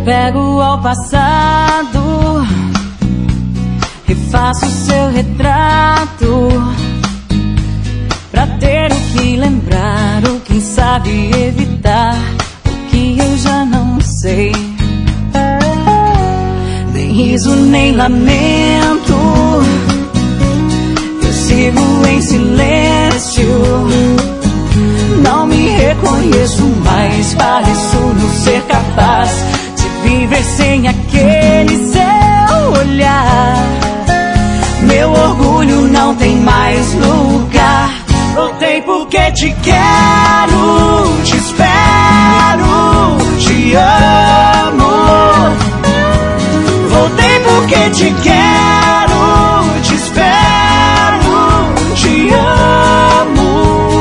Pego ao passado, refaço seu retrato, pra ter o que lembrar, ou quem sabe evitar o que eu já não sei. Nem riso, nem lamento, eu sigo em silêncio. Não me reconheço mais, pareço não ser capaz de viver sem aquele seu olhar. Meu orgulho não tem mais lugar. Voltei porque te quero, te espero, te amo. Voltei porque te quero, te espero, te amo.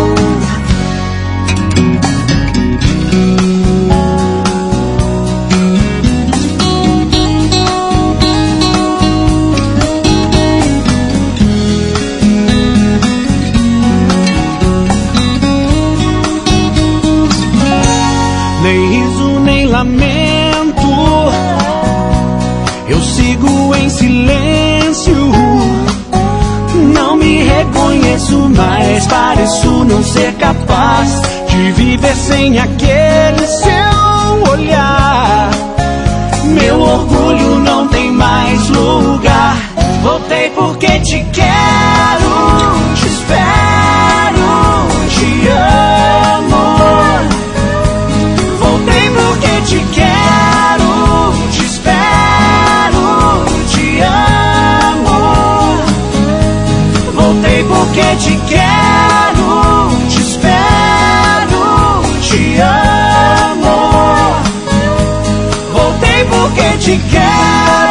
Nem riso, nem lamento, eu sigo em silêncio. Não me reconheço mais, pareço não ser capaz de viver sem aquele seu olhar. Meu orgulho não tem mais lugar. Voltei porque te quero, te espero, te amo. Voltei porque te quero, te espero, te amo. Voltei porque te quero, te espero, te amo. Voltei porque te quero.